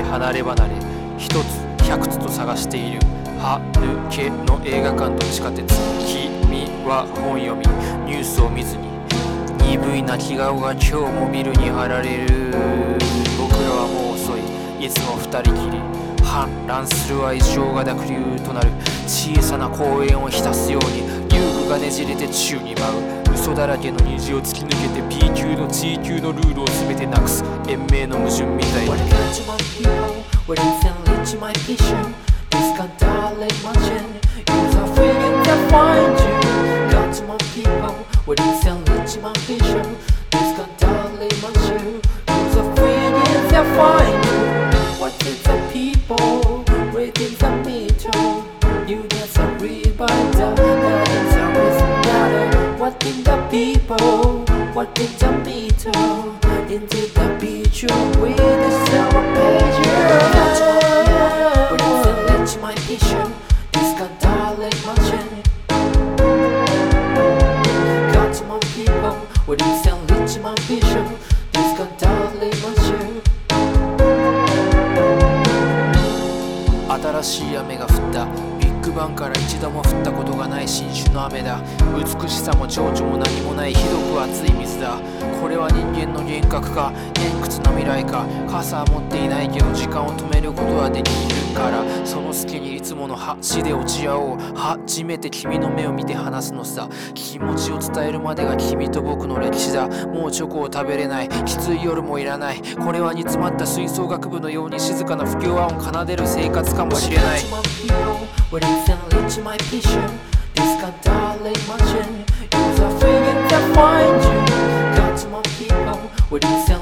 離れ離れ一つ百つと探しているはるけの映画館と地下鉄。君は本読みニュースを見ずに鈍い泣き顔が今日もビルに貼られる。僕らはもう遅いいつも二人きり。氾濫する愛情が濁流となる小さな公園を浸すように遊具がねじれて宙に舞う。嘘だらけの虹を突き抜けて P 級の G 級のルールを全てなくす延命の矛盾みたいな。 What got you my people? What instantly my vision? This can't darling mansion. Use a feeling to find you. Got you my people? What instantly my vision? This can't darling mansion. Use a feeling to find you. What is the people? Reading the meter. You just a reminder that it's always matter. What in the people? What in the meter? Into the picture with the sour page. What is the let my vision? This can't darling mansion. Got my people. What is the let my vision? This can't darling mansion. 新しい雨が降ったビッグバンから一度も降ったことがない新種の雨だ。美しさも情緒も何もないひどく熱い水だ。これは人間の幻覚か偏屈な未来か。傘は持っていないけど時間を止めることはできるから、その隙にいつもの橋で落ち合おう。初めて君の目を見て話すのさ。気持ちを伝えるまでが君と僕の歴史だ。もうチョコを食べれない、きつい夜もいらない。これは煮詰まった吹奏楽部のように静かな不協和音を奏でる生活かもしれない。 What instantly my vision? This can't darling mansion. Use a feeling to find you. Got my people. What instantly